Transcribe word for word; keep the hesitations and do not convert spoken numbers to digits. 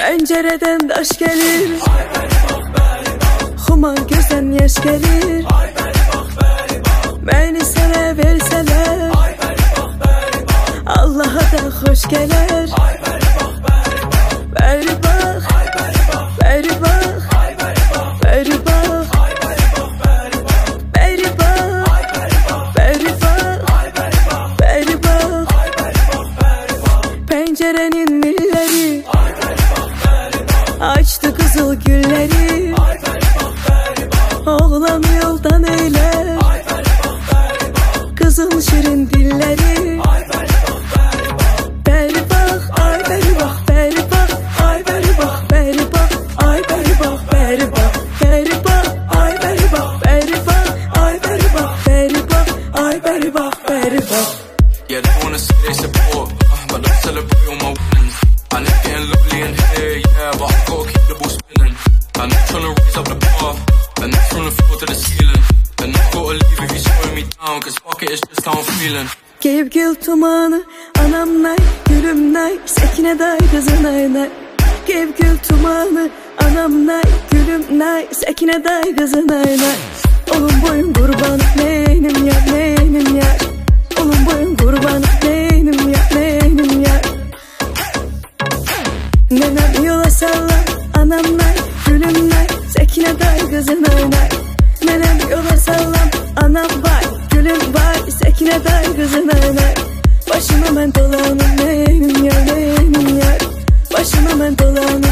Pencereden daş gelir, Huma gözden yaş gelir. Beni sana verseler, Allah'a da hoş gelir. Beri bak, beri bak, beri bak, beri bak, beri bak, beri bak. Pencerenin milleri açtı kızıl gülleri. Oğlan yoldan eyler, kızıl şirin dilleri. Beri bak, ay beri bak, beri bak, ay beri bak, beri bak, ay beri bak, beri bak, beri bak, ay beri bak, beri bak, ay beri bak, beri bak, ay beri bak, beri bak. Yeah, they wanna say they support, uh, but don't celebrate all my wins. And it's getting lovely in here, yeah, but I gotta keep the ball spinning. And I'm trying to raise up the bar, and that's from the floor to the ceiling. And I gotta leave if you're slowing me down, cause fuck it, it's just how I'm feeling. Gevgil tumanı, anam nay, gülüm nay, sekine day kızın ay nay. Gevgil tumanı, anam nay, gülüm nay, sekine day kızın ay nay. Olun boyun kurban, neynim ya, neynim ya. Olun boyun kurban, neynim ya, neynim ya. Nenem yola sallan, anam nay, gülüm nay, sekine day kızın ay nay. Nenem yola sallan, anam bay, gülüm bay, sekine day kızın ay nay. Başıma ben dolanım, neynim ya, neynim ya. Başıma ben dolanım.